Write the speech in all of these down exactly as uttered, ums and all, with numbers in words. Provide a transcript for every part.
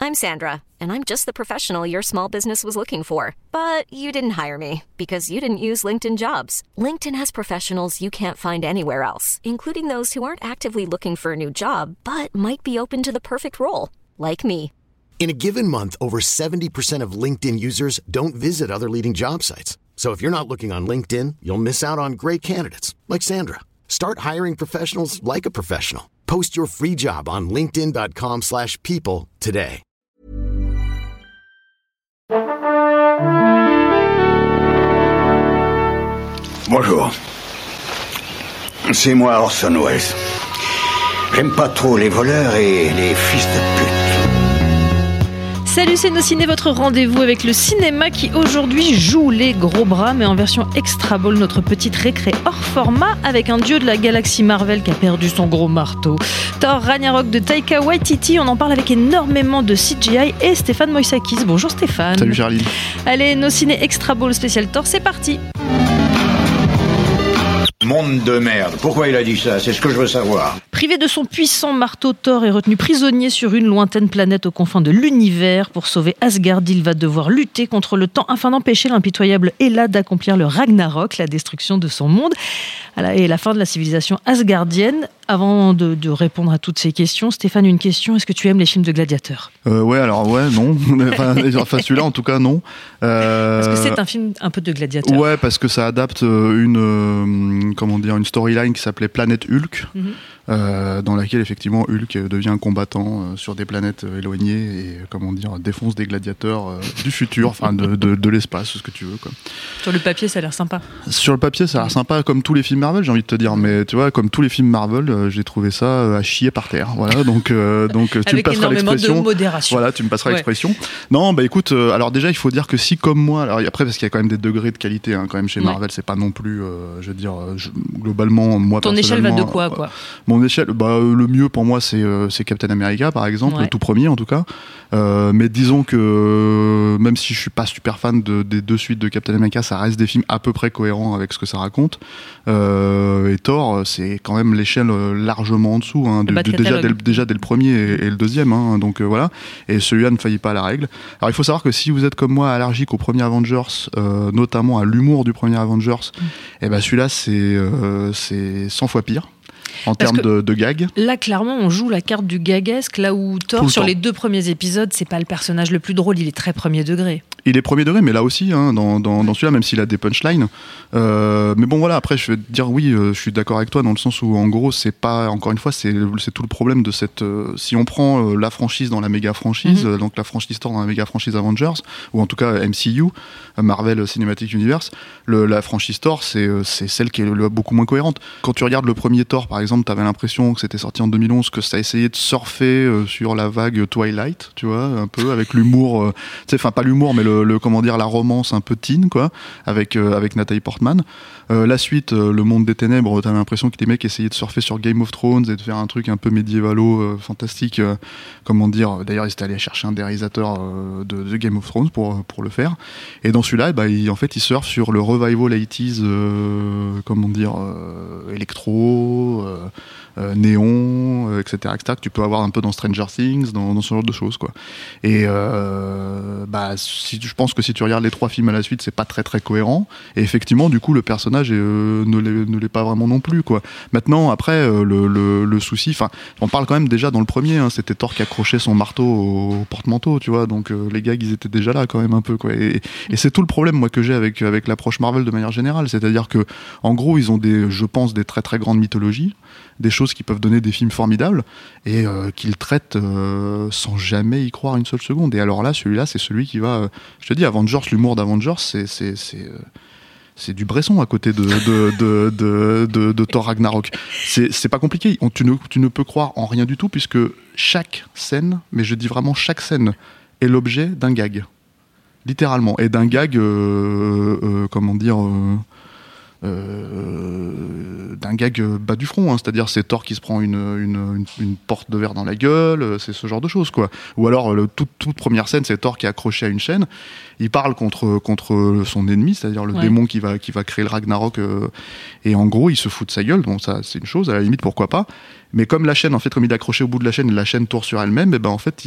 I'm Sandra, and I'm just the professional your small business was looking for. But you didn't hire me because you didn't use LinkedIn Jobs. LinkedIn has professionals you can't find anywhere else, including those who aren't actively looking for a new job, but might be open to the perfect role, like me. In a given month, over seventy percent of LinkedIn users don't visit other leading job sites. So if you're not looking on LinkedIn, you'll miss out on great candidates like Sandra. Start hiring professionals like a professional. Post your free job on linkedin.com slash people today. Bonjour. C'est moi Orson Welles. J'aime pas trop les voleurs et les fils de pute. Salut, c'est Nos Ciné, votre rendez-vous avec le cinéma qui aujourd'hui joue les gros bras, mais en version extra ball, notre petite récré hors format avec un dieu de la galaxie Marvel qui a perdu son gros marteau. Thor Ragnarok de Taika Waititi, on en parle avec énormément de C G I et Stéphane Moïsakis. Bonjour Stéphane. Salut Charlie. Allez, Nos Ciné extra ball spécial Thor, c'est parti. Monde de merde. Pourquoi il a dit ça? C'est ce que je veux savoir. Privé de son puissant marteau, Thor est retenu prisonnier sur une lointaine planète aux confins de l'univers. Pour sauver Asgard, il va devoir lutter contre le temps afin d'empêcher l'impitoyable Hela d'accomplir le Ragnarok, la destruction de son monde et la fin de la civilisation asgardienne. Avant de, de répondre à toutes ces questions, Stéphane, une question. Est-ce que tu aimes les films de gladiateurs ? euh, Ouais, alors ouais, non. enfin, enfin, celui-là, en tout cas, non. Euh... Parce que c'est un film un peu de gladiateurs. Ouais, parce que ça adapte une, euh, comment dire, une storyline qui s'appelait Planète Hulk, mm-hmm. euh, dans laquelle, effectivement, Hulk devient un combattant euh, sur des planètes éloignées et, comment dire, défonce des gladiateurs euh, du futur, enfin, de, de, de l'espace, ce que tu veux, quoi. Sur le papier, ça a l'air sympa. Sur le papier, ça a l'air sympa, comme tous les films Marvel, j'ai envie de te dire. Mais tu vois, comme tous les films Marvel, euh, j'ai trouvé ça euh, à chier par terre. Voilà, donc, euh, donc tu me passeras l'expression. De modération. Voilà, tu me passeras ouais. l'expression. Non, bah écoute, euh, alors déjà, il faut dire que si, comme moi, alors après, parce qu'il y a quand même des degrés de qualité, hein, quand même chez Marvel, ouais. c'est pas non plus, euh, je veux dire, je, globalement, moi, ton échelle va de quoi, quoi euh, Mon échelle, bah, le mieux pour moi, c'est, euh, c'est Captain America, par exemple, ouais. le tout premier en tout cas. Euh, mais disons que euh, même si je suis pas super fan de, des deux suites de Captain America, ça reste des films à peu près cohérents avec ce que ça raconte. Euh, et Thor, c'est quand même l'échelle largement en dessous, hein, de, de, déjà, dès le, déjà dès le premier et, et le deuxième. Hein, donc euh, voilà. Et celui-là ne faillit pas à la règle. Alors il faut savoir que si vous êtes comme moi allergique au premier Avengers, euh, notamment à l'humour du premier Avengers, mmh. et ben celui-là c'est euh, c'est cent fois pire. En Parce termes de, de gags. Là, clairement, on joue la carte du gagesque, là où Thor, sur temps. les deux premiers épisodes, c'est pas le personnage le plus drôle, il est très premier degré. Il est premier degré, mais là aussi, hein, dans, dans, dans celui-là, même s'il a des punchlines. Euh, mais bon, voilà, après, je vais te dire, oui, euh, je suis d'accord avec toi, dans le sens où, en gros, c'est pas, encore une fois, c'est, c'est tout le problème de cette. Euh, si on prend euh, la franchise dans la méga franchise, mm-hmm. euh, donc la franchise Thor dans la méga franchise Avengers, ou en tout cas M C U, Marvel Cinematic Universe, le, la franchise Thor, c'est, c'est celle qui est le, beaucoup moins cohérente. Quand tu regardes le premier Thor, par exemple, t'avais l'impression que c'était sorti en deux mille onze, que ça a essayé de surfer euh, sur la vague Twilight, tu vois, un peu, avec l'humour, euh, tu sais, enfin, pas l'humour, mais le, le, comment dire, la romance un peu teen, quoi, avec, euh, avec Nathalie Portman. Euh, la suite, euh, Le Monde des Ténèbres, t'avais l'impression que les mecs essayaient de surfer sur Game of Thrones et de faire un truc un peu médiévalo, euh, fantastique, euh, comment dire, d'ailleurs, ils étaient allés chercher un des réalisateurs euh, de, de Game of Thrones pour, pour le faire. Et dans celui-là, bah, il, en fait, ils surfent sur le revival eighties, euh, comment dire, euh, électro, euh, Euh, néon, euh, et cetera, et cetera, que tu peux avoir un peu dans Stranger Things, dans, dans ce genre de choses, quoi. Et euh, bah, si, je pense que si tu regardes les trois films à la suite, c'est pas très très cohérent. Et effectivement, du coup, le personnage est, euh, ne, l'est, ne l'est pas vraiment non plus, quoi. Maintenant, après, euh, le, le, le souci, enfin, on parle quand même déjà dans le premier, hein, c'était Thor qui accrochait son marteau au porte-manteau, tu vois. Donc euh, les gags, ils étaient déjà là quand même un peu, quoi. Et, et c'est tout le problème, moi, que j'ai avec avec l'approche Marvel de manière générale, c'est-à-dire que, en gros, ils ont des, je pense, des très très grandes mythologies, des choses qui peuvent donner des films formidables et euh, qu'ils traitent euh, sans jamais y croire une seule seconde. Et alors là, celui-là, c'est celui qui va... Euh, je te dis, Avengers, l'humour d'Avengers, c'est, c'est, c'est, euh, c'est du Bresson à côté de, de, de, de, de, de Thor Ragnarok. C'est, c'est pas compliqué. On, tu, ne, tu ne peux croire en rien du tout puisque chaque scène, mais je dis vraiment chaque scène, est l'objet d'un gag. Littéralement. Et d'un gag, euh, euh, comment dire... Euh, Euh, d'un gag bas du front, hein. C'est-à-dire c'est Thor qui se prend une, une, une, une porte de verre dans la gueule, c'est ce genre de choses, quoi. Ou alors le, toute, toute première scène, c'est Thor qui est accroché à une chaîne, il parle contre, contre son ennemi, c'est-à-dire le ouais. démon qui va, qui va créer le Ragnarok, euh, et en gros il se fout de sa gueule. Bon, ça c'est une chose, à la limite pourquoi pas, mais comme la chaîne, en fait, comme il est accroché au bout de la chaîne et la chaîne tourne sur elle-même, et ben en fait il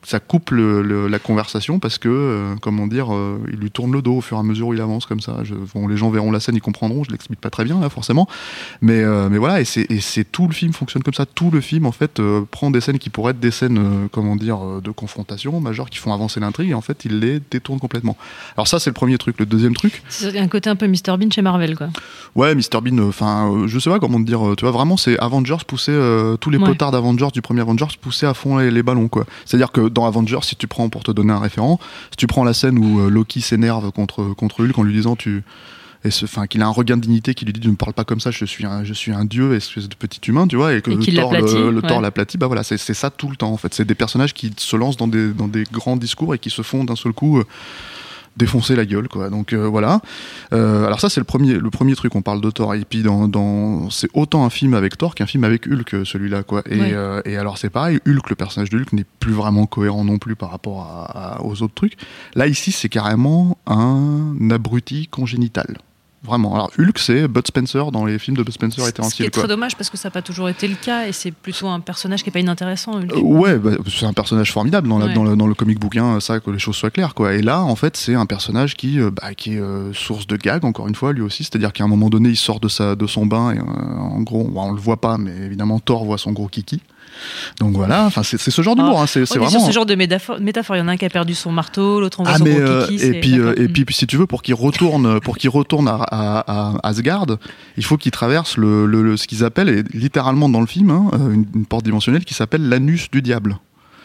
ça coupe le, le, la conversation parce que, euh, comment dire, euh, il lui tourne le dos au fur et à mesure où il avance comme ça. Je, bon, les gens verront la scène, ils comprendront. Je l'explique pas très bien là, forcément, mais euh, mais voilà. Et c'est, et c'est tout le film fonctionne comme ça. Tout le film en fait euh, prend des scènes qui pourraient être des scènes, euh, comment dire, euh, de confrontation majeure qui font avancer l'intrigue et en fait il les détourne complètement. Alors ça c'est le premier truc. Le deuxième truc, c'est un côté un peu mister Bean chez Marvel, quoi. Ouais, mister Bean. Enfin, euh, je sais pas comment te dire. Tu vois, vraiment, c'est Avengers pousser euh, tous les ouais. potards d'Avengers du premier Avengers pousser à fond les, les ballons, quoi. C'est-à-dire que dans Avengers, si tu prends, pour te donner un référent, si tu prends la scène où euh, Loki s'énerve contre, contre Hulk en lui disant tu, et ce, enfin, qu'il a un regain de dignité qui lui dit ne me parle pas comme ça, je suis un, je suis un dieu, espèce de petit humain, tu vois, et que et le, Thor, l'aplatit, le, le ouais. Thor l'aplatit, bah voilà, c'est, c'est ça tout le temps en fait. C'est des personnages qui se lancent dans des, dans des grands discours et qui se font d'un seul coup euh, défoncer la gueule, quoi. Donc euh, voilà. Euh, alors ça c'est le premier, le premier truc. On parle de Thor et puis dans, dans c'est autant un film avec Thor qu'un film avec Hulk, celui-là, quoi. Et, ouais. euh, et alors c'est pareil. Hulk, le personnage de Hulk n'est plus vraiment cohérent non plus par rapport à, à, aux autres trucs. Là ici c'est carrément un abruti congénital. Vraiment. Alors Hulk, c'est Bud Spencer dans les films de Bud Spencer et Terence Hill. Ce qui est très dommage parce que ça n'a pas toujours été le cas et c'est plutôt un personnage qui n'est pas inintéressant. Euh, ouais, bah, c'est un personnage formidable dans, la, ouais. dans, le, dans le comic bouquin, ça, que les choses soient claires, quoi. Et là, en fait, c'est un personnage qui, euh, bah, qui est euh, source de gag, encore une fois, lui aussi. C'est-à-dire qu'à un moment donné, il sort de, sa, de son bain et euh, en gros, bah, on le voit pas, mais évidemment, Thor voit son gros kiki. Donc voilà, enfin c'est, c'est ce genre d'humour, ah, hein, c'est, c'est on est vraiment. sur ce genre de métaphore, métaphore, il y en a un qui a perdu son marteau, l'autre on voit ah, son mais, gros euh, kiki. Et puis, euh, et puis, si tu veux, pour qu'il retourne, pour qu'il retourne à, à, à Asgard, il faut qu'il traverse le, le, le ce qu'ils appellent, et littéralement dans le film, hein, une, une porte dimensionnelle qui s'appelle l'anus du diable.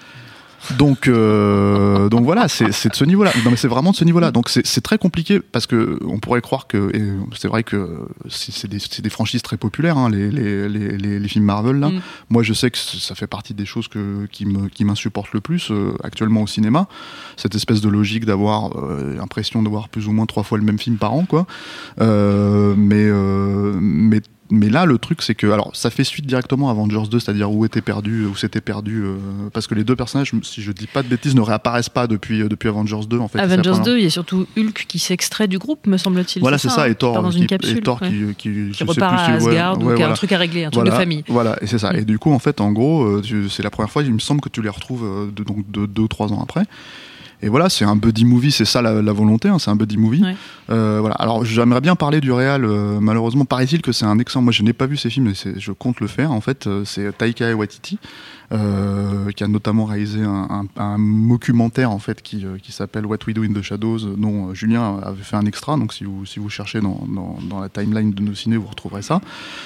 Donc, euh, donc voilà, c'est, c'est de ce niveau-là. Non, mais c'est vraiment de ce niveau-là. Donc c'est, c'est très compliqué parce que on pourrait croire que, et c'est vrai que c'est, c'est, des, c'est des franchises très populaires, hein, les, les, les, les, les films Marvel. Là, mm. moi je sais que ça fait partie des choses que, qui me, qui m'insupportent le plus euh, actuellement au cinéma. Cette espèce de logique d'avoir euh, l'impression de voir plus ou moins trois fois le même film par an, quoi. Euh, mais, euh, mais Mais là, le truc, c'est que, alors, ça fait suite directement à Avengers deux, c'est-à-dire où était perdu, où c'était perdu, euh, parce que les deux personnages, si je dis pas de bêtises, ne réapparaissent pas depuis euh, depuis Avengers deux, en fait. Avengers deux, il y a surtout Hulk qui s'extrait du groupe, me semble-t-il. Voilà, c'est, c'est ça, ça, et Thor, dans qui, une capsule, et Thor ouais. qui, qui, qui repart sais plus, à Asgard, ouais, ou ouais, qui a voilà. un truc à régler, un truc voilà, de famille. Voilà, et c'est ça. Mm. Et du coup, en fait, en gros, euh, tu, c'est la première fois, il me semble que tu les retrouves euh, de, donc de deux ou trois ans après. Et voilà, c'est un buddy movie, c'est ça la, la volonté, hein, c'est un buddy movie. Ouais. Euh, voilà. Alors j'aimerais bien parler du réal, euh, malheureusement, paraît-il que c'est un excellent. Moi je n'ai pas vu ces films, mais c'est, je compte le faire. En fait, euh, c'est Taika Waititi, euh, qui a notamment réalisé un, un, un documentaire en fait, qui, euh, qui s'appelle What We Do in the Shadows, dont euh, Julien avait fait un extra. Donc si vous, si vous cherchez dans, dans, dans la timeline de nos ciné, vous retrouverez ça.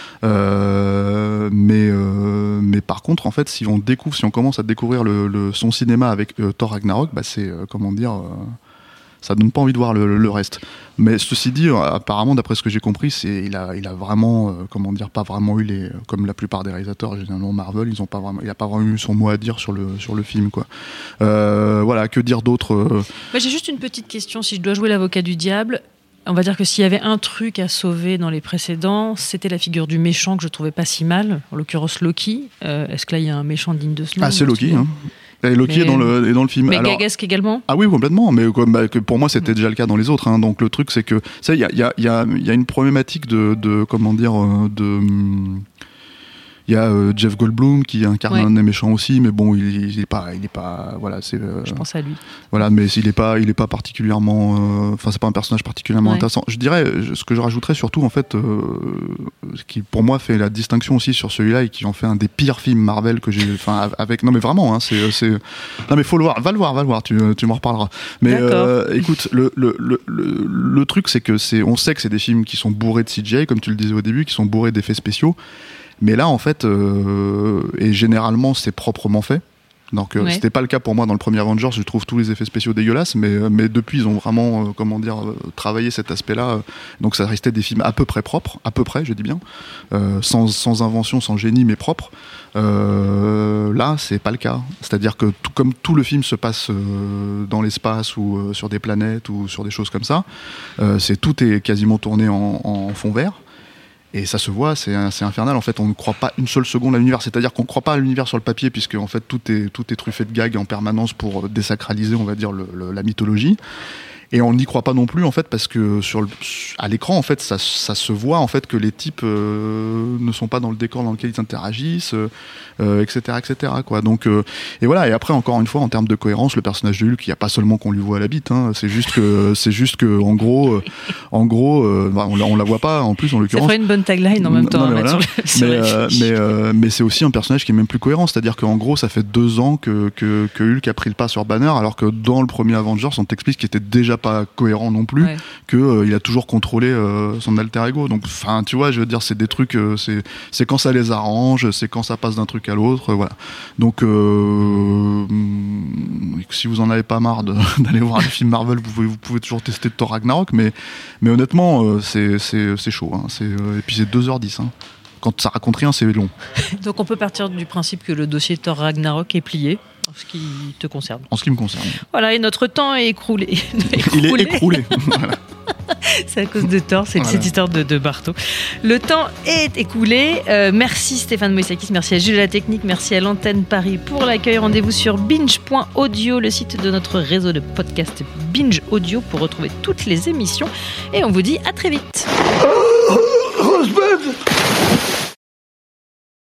Euh, mais, euh, mais par contre, en fait, si on découvre, si on commence à découvrir le, le, son cinéma avec euh, Thor Ragnarok, bah c'est, euh, comment dire, euh, ça donne pas envie de voir le, le reste. Mais ceci dit, euh, apparemment, d'après ce que j'ai compris, c'est, il a, il a vraiment, euh, comment dire, pas vraiment eu les, comme la plupart des réalisateurs, généralement Marvel, ils ont pas vraiment, il a pas vraiment eu son mot à dire sur le, sur le film, quoi. Euh, voilà, que dire d'autre euh... bah, j'ai juste une petite question, si je dois jouer l'avocat du diable. On va dire que s'il y avait un truc à sauver dans les précédents, c'était la figure du méchant que je trouvais pas si mal, en l'occurrence Loki. Euh, est-ce que là il y a un méchant digne de ce nom? Ah, c'est Loki, hein. Et Loki mais... est, dans le, est dans le film. Mais Alors, gaguesque également. Ah oui, complètement. Mais comme, bah, que pour moi, c'était mmh. déjà le cas dans les autres. Hein. Donc le truc, c'est que il y a, y, a, y, a, y a une problématique de, de comment dire, de. Il y a euh, Jeff Goldblum qui incarne ouais. un des méchants aussi, mais bon, il, il est pas, il est pas, voilà, c'est. Euh, Je pense à lui. Voilà, mais il est pas, il est pas particulièrement, enfin, euh, c'est pas un personnage particulièrement ouais. intéressant. Je dirais, ce que je rajouterais surtout, en fait, euh, ce qui pour moi fait la distinction aussi sur celui-là et qui en fait un des pires films Marvel que j'ai, enfin, avec, non mais vraiment, hein, c'est, c'est, non mais faut le voir, va le voir, va le voir, tu, tu m'en reparleras. Mais euh, écoute, le, le, le, le, le truc, c'est que c'est, on sait que c'est des films qui sont bourrés de C G I, comme tu le disais au début, qui sont bourrés d'effets spéciaux. Mais là, en fait, euh, et généralement, c'est proprement fait. Donc, euh, ouais. c'était pas le cas pour moi dans le premier Avengers. Je trouve tous les effets spéciaux dégueulasses, mais, mais depuis, ils ont vraiment, euh, comment dire, euh, travaillé cet aspect-là. Donc, ça restait des films à peu près propres, à peu près, je dis bien, euh, sans, sans invention, sans génie, mais propres. Euh, là, c'est pas le cas. C'est-à-dire que tout, comme tout le film se passe euh, dans l'espace ou euh, sur des planètes ou sur des choses comme ça, euh, c'est tout est quasiment tourné en, en fond vert. Et ça se voit, c'est, c'est infernal. En fait, on ne croit pas une seule seconde à l'univers. C'est-à-dire qu'on ne croit pas à l'univers sur le papier, puisque en fait tout est tout est truffé de gags en permanence pour désacraliser, on va dire, le, le, la mythologie. Et on n'y croit pas non plus en fait parce que sur le, à l'écran en fait ça, ça se voit en fait que les types euh, ne sont pas dans le décor dans lequel ils interagissent, euh, et cetera, et cetera quoi. Donc euh, et voilà. Et après encore une fois en termes de cohérence, le personnage de Hulk, il n'y a pas seulement qu'on lui voit la bite, hein, c'est juste que c'est juste que en gros, euh, en gros, euh, bah, on, la, on la voit pas en plus en l'occurrence. Ça ferait une bonne tagline en même temps. Non, mais, à voilà. mettre sur le, sur mais, euh, mais, euh, mais c'est aussi un personnage qui est même plus cohérent, c'est-à-dire qu'en gros ça fait deux ans que, que, que Hulk a pris le pas sur Banner, alors que dans le premier Avengers on t'explique qu'il était déjà pas cohérent non plus, ouais. que euh, il a toujours contrôlé euh, son alter ego. Donc enfin tu vois, je veux dire c'est des trucs, euh, c'est c'est quand ça les arrange, c'est quand ça passe d'un truc à l'autre, euh, voilà. Donc euh, si vous en avez pas marre de, d'aller voir les films Marvel, vous pouvez, vous pouvez toujours tester Thor Ragnarok, mais mais honnêtement euh, c'est c'est c'est chaud, hein. C'est euh, et puis c'est deux heures dix, hein. Quand ça raconte rien, c'est long. Donc on peut partir du principe que le dossier Thor Ragnarok est plié, en ce qui te concerne. En ce qui me concerne. Voilà, et notre temps est écroulé. écroulé. Il est écroulé. Voilà. C'est à cause de Thor, c'est voilà. Cette histoire de, de Barto. Le temps est écoulé. Euh, merci Stéphane Moïsakis, merci à Jules la Technique, merci à l'antenne Paris pour l'accueil. Rendez-vous sur binge point audio, le site de notre réseau de podcast Binge Audio, pour retrouver toutes les émissions. Et on vous dit à très vite.